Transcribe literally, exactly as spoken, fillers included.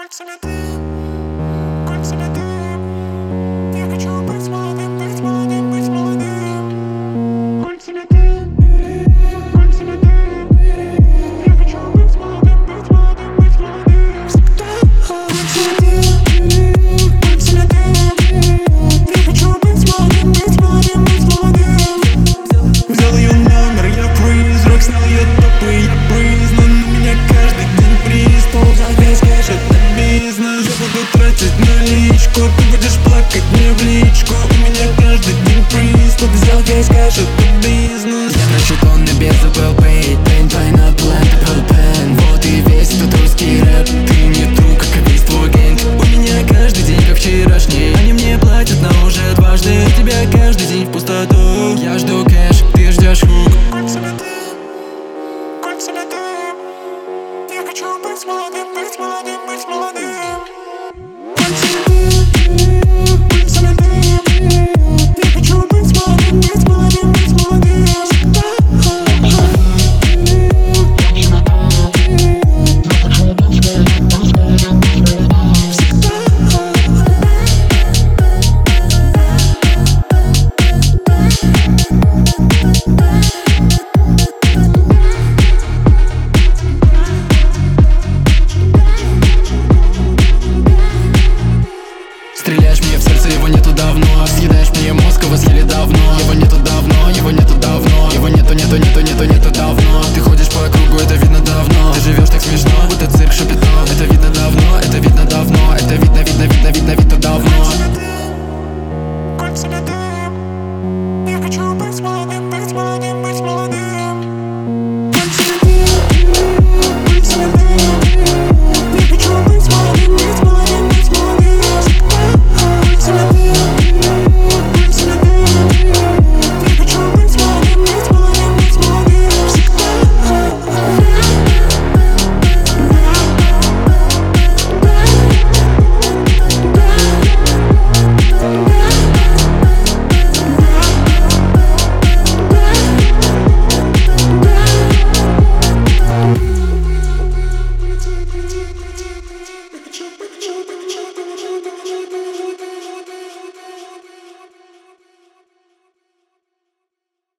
Кольца на ты, кольца на ты. Я хочу быть молодым, быть молодым, быть молодым. Кольца на ты, кольца на ты. Я хочу быть молодым, быть молодым, быть молодым. Кольца на ты, кольца на ты. Я хочу быть молодым, быть молодым, быть молодым. Взял ее номер, я призрак, снял ее топы, я признан. У меня каждый день приступ, завес скажет бизнес. Я буду тратить наличку, ты будешь плакать мне в личку. У меня каждый день приступ, взял весь, скажет